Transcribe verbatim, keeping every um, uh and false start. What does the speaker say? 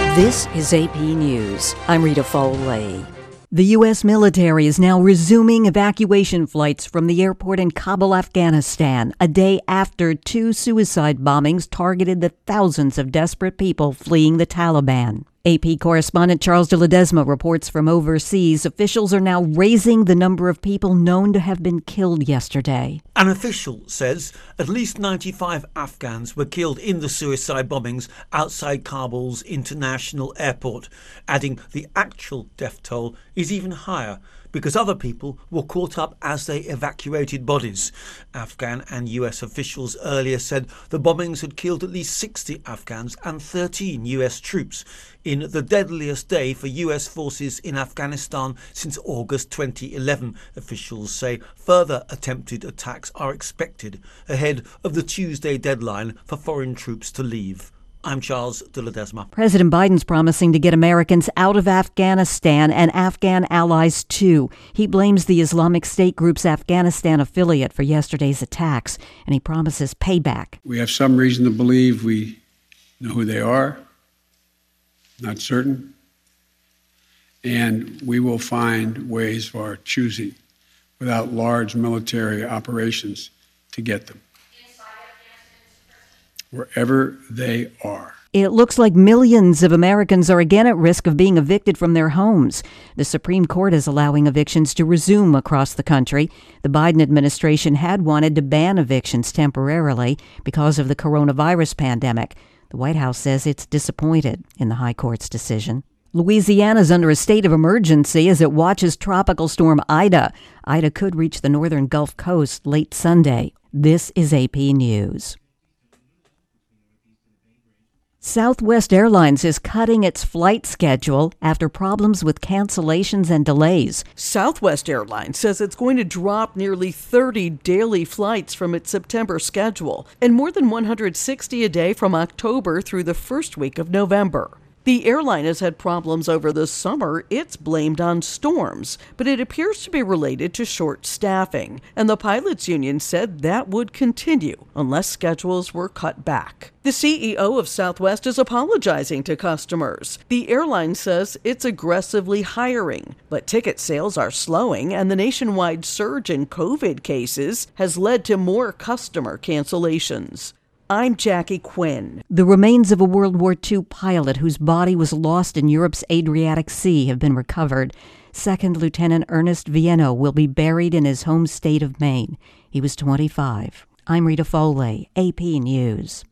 This is A P News. I'm Rita Foley. The U S military is now resuming evacuation flights from the airport in Kabul, Afghanistan, a day after two suicide bombings targeted the thousands of desperate people fleeing the Taliban. A P correspondent Charles de Ledesma reports from overseas. Officials are now raising the number of people known to have been killed yesterday. An official says at least ninety-five Afghans were killed in the suicide bombings outside Kabul's international airport, adding the actual death toll is even higher because other people were caught up as they evacuated bodies. Afghan and U S officials earlier said the bombings had killed at least sixty Afghans and thirteen U S troops in the deadliest day for U S forces in Afghanistan since August twenty eleven. Officials say further attempted attacks are expected ahead of the Tuesday deadline for foreign troops to leave. I'm Charles de Ledesma. President Biden's promising to get Americans out of Afghanistan and Afghan allies too. He blames the Islamic State group's Afghanistan affiliate for yesterday's attacks, and he promises payback. We have some reason to believe we know who they are, not certain, and we will find ways of our choosing without large military operations to get them wherever they are. It looks like millions of Americans are again at risk of being evicted from their homes. The Supreme Court is allowing evictions to resume across the country. The Biden administration had wanted to ban evictions temporarily because of the coronavirus pandemic. The White House says it's disappointed in the High Court's decision. Louisiana's under a state of emergency as it watches Tropical Storm Ida. Ida could reach the northern Gulf Coast late Sunday. This is A P News. Southwest Airlines is cutting its flight schedule after problems with cancellations and delays. Southwest Airlines says it's going to drop nearly thirty daily flights from its September schedule and more than one hundred sixty a day from October through the first week of November. The airline has had problems over the summer. It's blamed on storms, but it appears to be related to short staffing, and the pilots union said that would continue unless schedules were cut back. The C E O of Southwest is apologizing to customers. The airline says it's aggressively hiring, but ticket sales are slowing, and the nationwide surge in COVID cases has led to more customer cancellations. I'm Jackie Quinn. The remains of a World War Two pilot whose body was lost in Europe's Adriatic Sea have been recovered. Second Lieutenant Ernest Vienno will be buried in his home state of Maine. He was twenty-five. I'm Rita Foley, A P News.